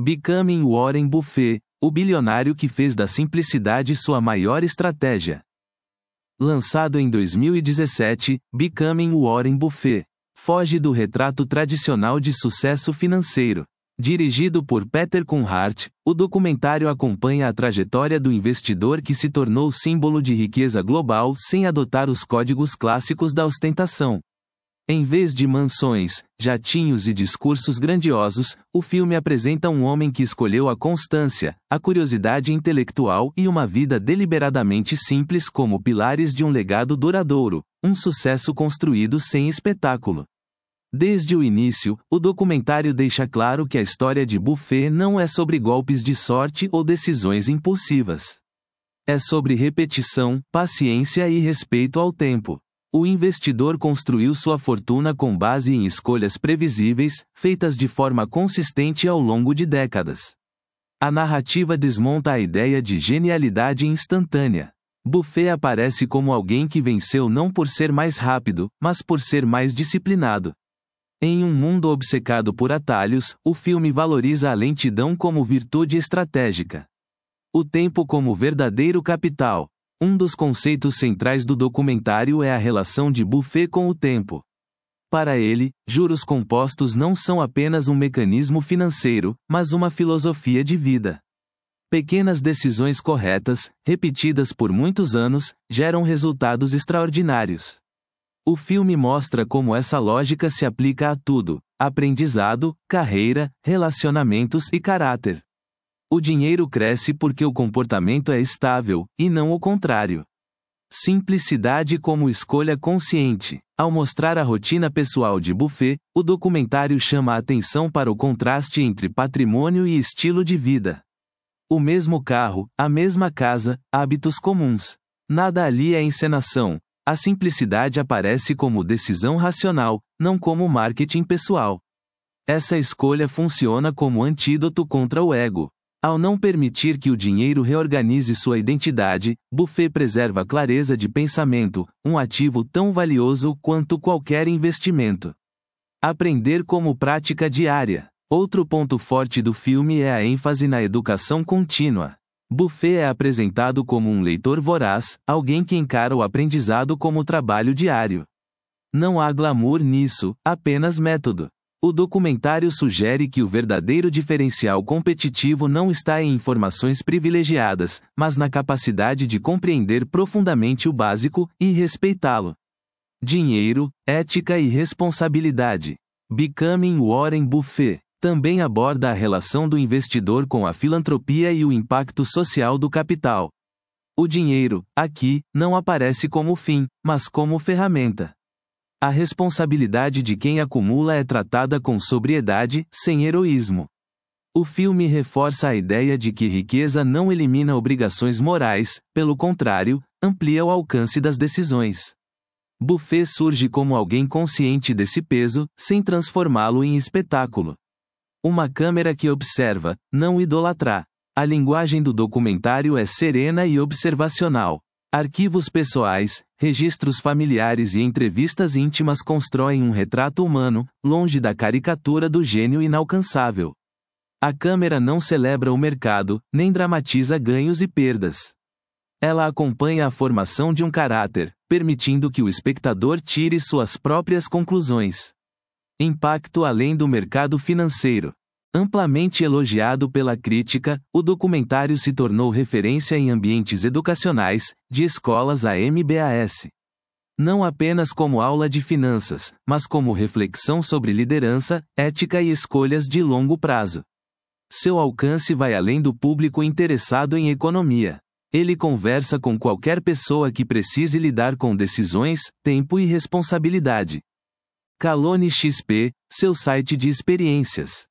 Becoming Warren Buffett, o bilionário que fez da simplicidade sua maior estratégia. Lançado em 2017, Becoming Warren Buffett foge do retrato tradicional de sucesso financeiro. Dirigido por Peter Kunhart, o documentário acompanha a trajetória do investidor que se tornou símbolo de riqueza global sem adotar os códigos clássicos da ostentação. Em vez de mansões, jatinhos e discursos grandiosos, o filme apresenta um homem que escolheu a constância, a curiosidade intelectual e uma vida deliberadamente simples como pilares de um legado duradouro, um sucesso construído sem espetáculo. Desde o início, o documentário deixa claro que a história de Buffett não é sobre golpes de sorte ou decisões impulsivas. É sobre repetição, paciência e respeito ao tempo. O investidor construiu sua fortuna com base em escolhas previsíveis, feitas de forma consistente ao longo de décadas. A narrativa desmonta a ideia de genialidade instantânea. Buffett aparece como alguém que venceu não por ser mais rápido, mas por ser mais disciplinado. Em um mundo obcecado por atalhos, o filme valoriza a lentidão como virtude estratégica. O tempo como verdadeiro capital. Um dos conceitos centrais do documentário é a relação de Buffett com o tempo. Para ele, juros compostos não são apenas um mecanismo financeiro, mas uma filosofia de vida. Pequenas decisões corretas, repetidas por muitos anos, geram resultados extraordinários. O filme mostra como essa lógica se aplica a tudo: aprendizado, carreira, relacionamentos e caráter. O dinheiro cresce porque o comportamento é estável, e não o contrário. Simplicidade como escolha consciente. Ao mostrar a rotina pessoal de Buffett, o documentário chama a atenção para o contraste entre patrimônio e estilo de vida. O mesmo carro, a mesma casa, hábitos comuns. Nada ali é encenação. A simplicidade aparece como decisão racional, não como marketing pessoal. Essa escolha funciona como antídoto contra o ego. Ao não permitir que o dinheiro reorganize sua identidade, Buffett preserva a clareza de pensamento, um ativo tão valioso quanto qualquer investimento. Aprender como prática diária. Outro ponto forte do filme é a ênfase na educação contínua. Buffett é apresentado como um leitor voraz, alguém que encara o aprendizado como trabalho diário. Não há glamour nisso, apenas método. O documentário sugere que o verdadeiro diferencial competitivo não está em informações privilegiadas, mas na capacidade de compreender profundamente o básico e respeitá-lo. Dinheiro, ética e responsabilidade. Becoming Warren Buffett também aborda a relação do investidor com a filantropia e o impacto social do capital. O dinheiro, aqui, não aparece como fim, mas como ferramenta. A responsabilidade de quem acumula é tratada com sobriedade, sem heroísmo. O filme reforça a ideia de que riqueza não elimina obrigações morais, pelo contrário, amplia o alcance das decisões. Buffett surge como alguém consciente desse peso, sem transformá-lo em espetáculo. Uma câmera que observa, não idolatra. A linguagem do documentário é serena e observacional. Arquivos pessoais, registros familiares e entrevistas íntimas constroem um retrato humano, longe da caricatura do gênio inalcançável. A câmera não celebra o mercado, nem dramatiza ganhos e perdas. Ela acompanha a formação de um caráter, permitindo que o espectador tire suas próprias conclusões. Impacto além do mercado financeiro. Amplamente elogiado pela crítica, o documentário se tornou referência em ambientes educacionais, de escolas a MBAs. Não apenas como aula de finanças, mas como reflexão sobre liderança, ética e escolhas de longo prazo. Seu alcance vai além do público interessado em economia. Ele conversa com qualquer pessoa que precise lidar com decisões, tempo e responsabilidade. Calone XP, seu site de experiências.